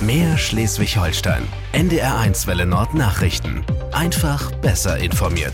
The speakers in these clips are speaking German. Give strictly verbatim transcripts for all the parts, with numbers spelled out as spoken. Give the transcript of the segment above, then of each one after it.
Mehr Schleswig-Holstein. N D R eins Welle Nord Nachrichten. Einfach besser informiert.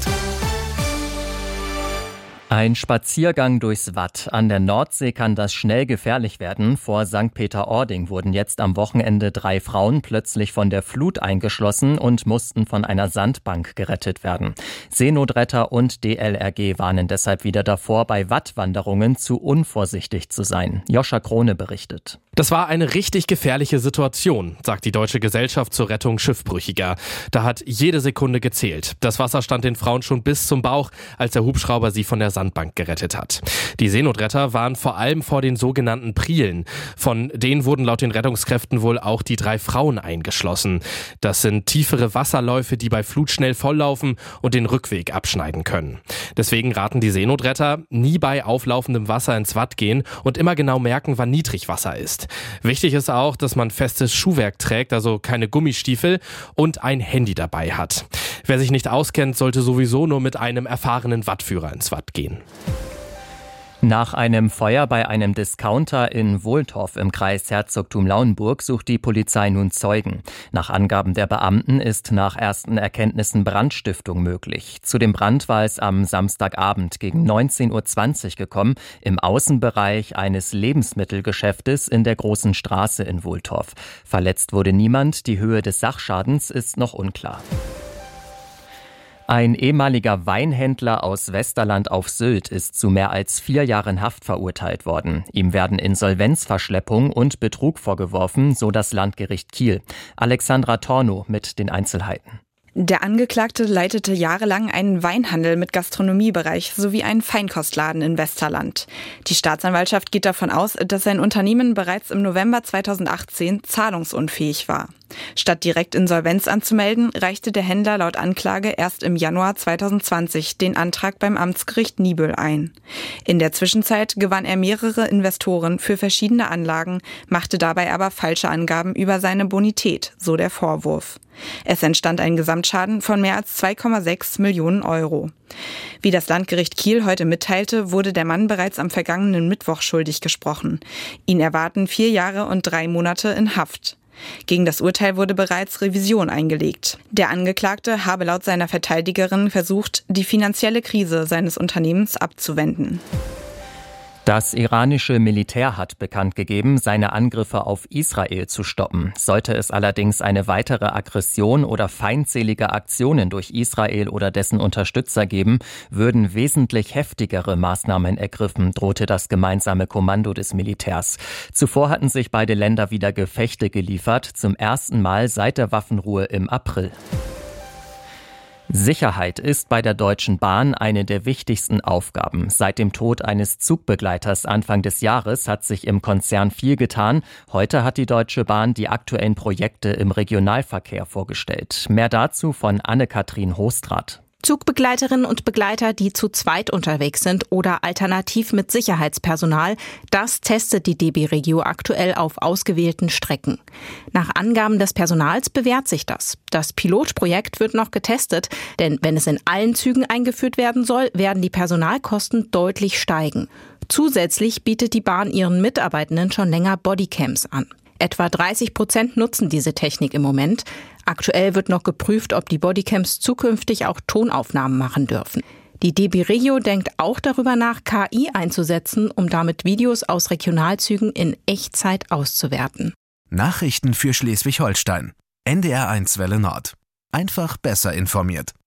Ein Spaziergang durchs Watt. An der Nordsee kann das schnell gefährlich werden. Vor Sankt Peter-Ording wurden jetzt am Wochenende drei Frauen plötzlich von der Flut eingeschlossen und mussten von einer Sandbank gerettet werden. Seenotretter und D L R G warnen deshalb wieder davor, bei Wattwanderungen zu unvorsichtig zu sein. Joscha Krone berichtet. Das war eine richtig gefährliche Situation, sagt die Deutsche Gesellschaft zur Rettung Schiffbrüchiger. Da hat jede Sekunde gezählt. Das Wasser stand den Frauen schon bis zum Bauch, als der Hubschrauber sie von der Sandbank gerettet hat. Die Seenotretter waren vor allem vor den sogenannten Prielen. Von denen wurden laut den Rettungskräften wohl auch die drei Frauen eingeschlossen. Das sind tiefere Wasserläufe, die bei Flut schnell volllaufen und den Rückweg abschneiden können. Deswegen raten die Seenotretter, nie bei auflaufendem Wasser ins Watt gehen und immer genau merken, wann Niedrigwasser ist. Wichtig ist auch, dass man festes Schuhwerk trägt, also keine Gummistiefel, und ein Handy dabei hat. Wer sich nicht auskennt, sollte sowieso nur mit einem erfahrenen Wattführer ins Watt gehen. Nach einem Feuer bei einem Discounter in Wohltorf im Kreis Herzogtum Lauenburg sucht die Polizei nun Zeugen. Nach Angaben der Beamten ist nach ersten Erkenntnissen Brandstiftung möglich. Zu dem Brand war es am Samstagabend gegen neunzehn Uhr zwanzig gekommen, im Außenbereich eines Lebensmittelgeschäftes in der Großen Straße in Wohltorf. Verletzt wurde niemand, die Höhe des Sachschadens ist noch unklar. Ein ehemaliger Weinhändler aus Westerland auf Sylt ist zu mehr als vier Jahren Haft verurteilt worden. Ihm werden Insolvenzverschleppung und Betrug vorgeworfen, so das Landgericht Kiel. Alexandra Tornow mit den Einzelheiten. Der Angeklagte leitete jahrelang einen Weinhandel mit Gastronomiebereich sowie einen Feinkostladen in Westerland. Die Staatsanwaltschaft geht davon aus, dass sein Unternehmen bereits im November zweitausendachtzehn zahlungsunfähig war. Statt direkt Insolvenz anzumelden, reichte der Händler laut Anklage erst im Januar zweitausendzwanzig den Antrag beim Amtsgericht Niebüll ein. In der Zwischenzeit gewann er mehrere Investoren für verschiedene Anlagen, machte dabei aber falsche Angaben über seine Bonität, so der Vorwurf. Es entstand ein Gesamtschaden von mehr als zwei Komma sechs Millionen Euro. Wie das Landgericht Kiel heute mitteilte, wurde der Mann bereits am vergangenen Mittwoch schuldig gesprochen. Ihn erwarten vier Jahre und drei Monate in Haft. Gegen das Urteil wurde bereits Revision eingelegt. Der Angeklagte habe laut seiner Verteidigerin versucht, die finanzielle Krise seines Unternehmens abzuwenden. Das iranische Militär hat bekannt gegeben, seine Angriffe auf Israel zu stoppen. Sollte es allerdings eine weitere Aggression oder feindselige Aktionen durch Israel oder dessen Unterstützer geben, würden wesentlich heftigere Maßnahmen ergriffen, drohte das gemeinsame Kommando des Militärs. Zuvor hatten sich beide Länder wieder Gefechte geliefert, zum ersten Mal seit der Waffenruhe im April. Sicherheit ist bei der Deutschen Bahn eine der wichtigsten Aufgaben. Seit dem Tod eines Zugbegleiters Anfang des Jahres hat sich im Konzern viel getan. Heute hat die Deutsche Bahn die aktuellen Projekte im Regionalverkehr vorgestellt. Mehr dazu von Anne-Kathrin Hostrath. Zugbegleiterinnen und Begleiter, die zu zweit unterwegs sind oder alternativ mit Sicherheitspersonal, das testet die D B Regio aktuell auf ausgewählten Strecken. Nach Angaben des Personals bewährt sich das. Das Pilotprojekt wird noch getestet, denn wenn es in allen Zügen eingeführt werden soll, werden die Personalkosten deutlich steigen. Zusätzlich bietet die Bahn ihren Mitarbeitenden schon länger Bodycams an. Etwa dreißig Prozent nutzen diese Technik im Moment. Aktuell wird noch geprüft, ob die Bodycams zukünftig auch Tonaufnahmen machen dürfen. Die D B Regio denkt auch darüber nach, K I einzusetzen, um damit Videos aus Regionalzügen in Echtzeit auszuwerten. Nachrichten für Schleswig-Holstein. N D R eins Welle Nord. Einfach besser informiert.